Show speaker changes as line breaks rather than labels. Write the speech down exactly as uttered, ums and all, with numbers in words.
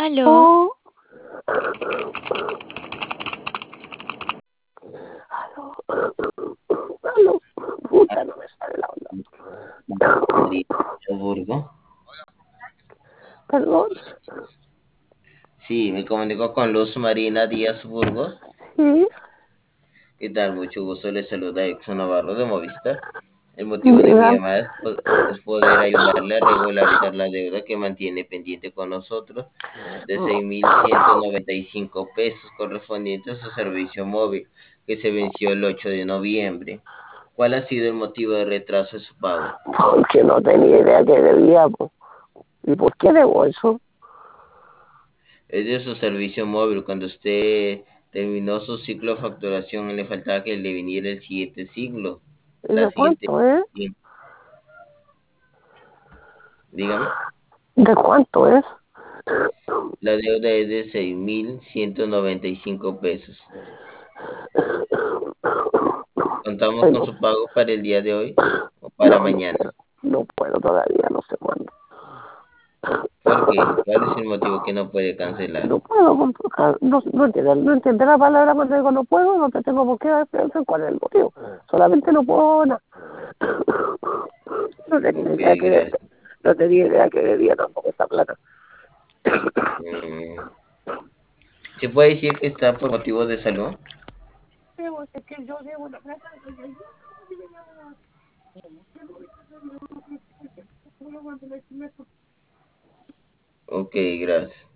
Aló,
Oh, aló, puta, no me sale la onda.
María Burgo.
Perdón,
Sí, me comunico con Luz Marina Díaz Burgos.
sí,
¿Qué tal? Mucho gusto. Les saluda Exxon Navarro de Movistar. El motivo de mi
diga,
llamada es, po- es poder ayudarle a regularizar la deuda que mantiene pendiente con nosotros de seis mil ciento noventa y cinco pesos correspondiente a su servicio móvil que se venció el ocho de noviembre. ¿Cuál ha sido el motivo de retraso de su pago?
porque no tenía idea que debía, po. ¿Y por qué debo eso?
Es de su servicio móvil. Cuando usted terminó su ciclo de facturación, le faltaba que le viniera el siguiente ciclo.
¿Y
La
de
siguiente,
cuánto es?
sí, dígame.
¿De cuánto es?
La deuda es de seis mil ciento noventa y cinco pesos. Contamos
Ay,
con
no,
su pago para el día de hoy o para
no, no
mañana.
puedo, no puedo todavía, no sé cuándo.
¿Por qué? ¿Cuál es el motivo que no puede cancelar?
No puedo, comp- no, no entiendo, no entiendo la palabra cuando digo no puedo, no te tengo por qué dar explicación cuál es el motivo. Solamente no puedo, no, no tenía
Ok,
idea que debía,
gracias.
no tenía idea que debía tampoco esa plata.
Mm, ¿Se puede decir que está por motivos de salud?
Debo, es que yo debo una plata.
Ok, gracias.